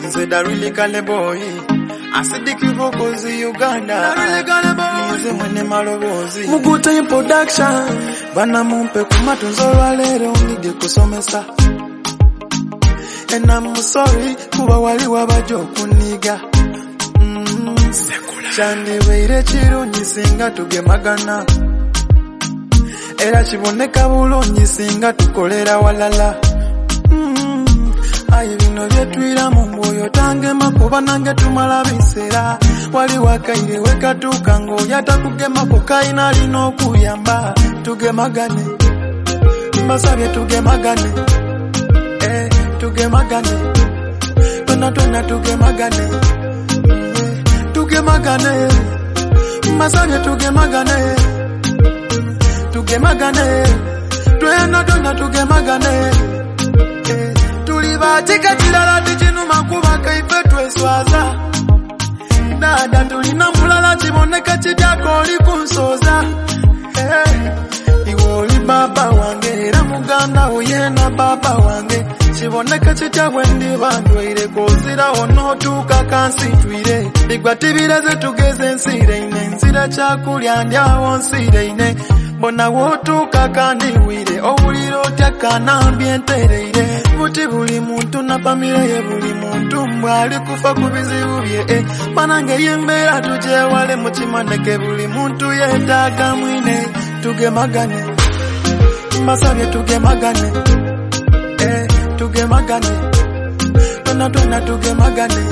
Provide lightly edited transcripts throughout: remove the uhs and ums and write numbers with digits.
Nze darili kale boy Asidiki vokozi Uganda Darili kale boy Nze mwene malobozi Muguta production Bana mumpe kumatunzo lwalero Nige kusomesa And I'm sorry kuba wali wabajo kuniga Chandi weire chiro nyisinga tugemagana Era chiboneka bulungi singa tukolera walala Aye bino byetwira mu mwoyo tange makuba nange tumala bisera wali wakaire wekatuka ngo yatakugema kokaina lino kuyamba tugemagane mbasabye tugemagane tugemagane tona tugemagane tugemagane mbasabye tugemagane tugemagane tona tugemagane tulibatika kirala tikinu makuba kaife tweswaza dada tulina mulala kiboneka kityako oli kunsoza iwe oli baba wange era muganda oyena baba wange kiboneka kityabwe ndi bandwaire kozira onootuuka kansitwire bigwa tibireze tugeze nsireine nzira kyakulya ndyawo nsireine bona wotuuka kandiwire owulira otya kanambye ntereire buti buli muntu na famire ye buli muntu mbwali kufa ku bizibu bye banange yembeera tugyewale mu kimaneke buli muntu yeetaaga mwine tugemagane mbasabye tugemagane tugemagane tona tugemagane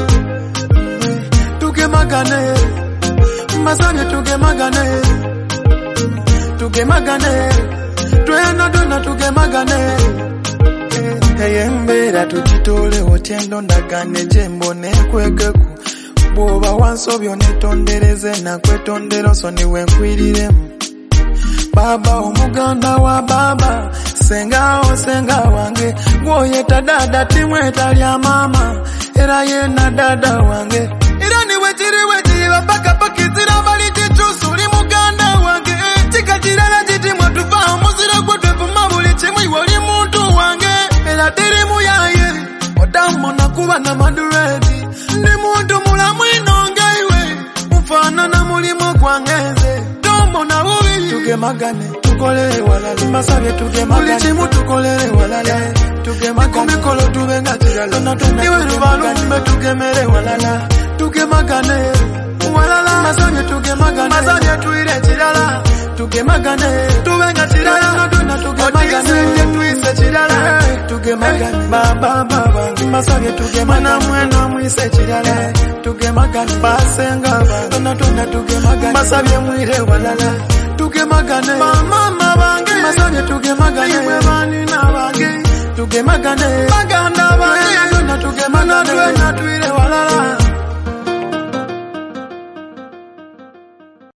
tugemagane mbasabye tugemagane tugemagane tona tugemagane Eyembera tukitole otyendo ndagane jembone kwegeku boba wansobyo netondereze na kwetondero so niwe nkwiriramu baba omuganda wa baba senga wange gwoyeta dada timweta lya mama era yena dada wange era niwe kiri bapaka pakizira bali kichusu li muganda wange tikakirala kitimwa tuva omuzira gwetuvuma buli kimu iwe oli muntu wange era terimu yaye odamu nakuba na maduredi ndi muntu mulamu inonge iwe mfanana mulimo gwangeze tombo na bubi tugemagane tukolere walala mbasabye tugemagane buli kimu tukolere walala tugemagane mikolo tubenga kirala iwe lubalumbe tugemere walala tugemagane walala mbasabye tugemagane mbasabye tuire kirala tugemagane tubenga kirala tona tugemagane tuise kirala tugemagane baba mbasabye tugemana mwena mwise kirala tugemagane basenga tona tugemagane mbasabye mwire walala tugemagane mama bange mbasabye tugemagane iwe bani na bange tugemagane baganda bange tona tugemagane tona tuire